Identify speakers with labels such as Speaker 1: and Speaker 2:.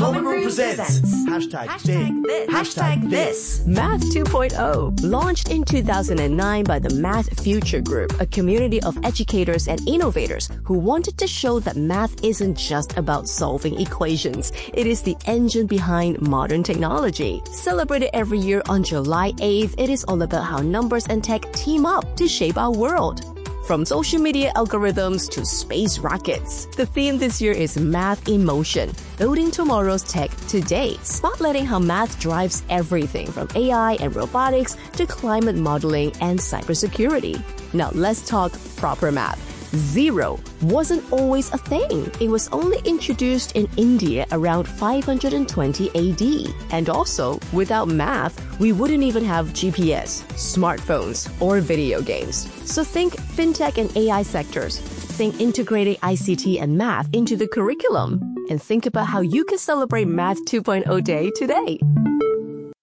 Speaker 1: Common Room presents Hashtag this.
Speaker 2: Math 2.0, launched in 2009 by the Math Future Group, a community of educators and innovators who wanted to show that math isn't just about solving equations. It is the engine behind modern technology. Celebrated every year on July 8th, it is all about how numbers and tech team up to shape our world. From social media algorithms to space rockets, the theme this year is Math in Motion, building tomorrow's tech today, spotlighting how math drives everything from AI and robotics to climate modeling and cybersecurity. Now let's talk proper math. Zero wasn't always a thing. It was only introduced in India around 520 AD. And also, without math, we wouldn't even have GPS, smartphones, or video games. So think fintech and AI sectors. Think integrating ICT and math into the curriculum. And think about how you can celebrate Math 2.0 Day today.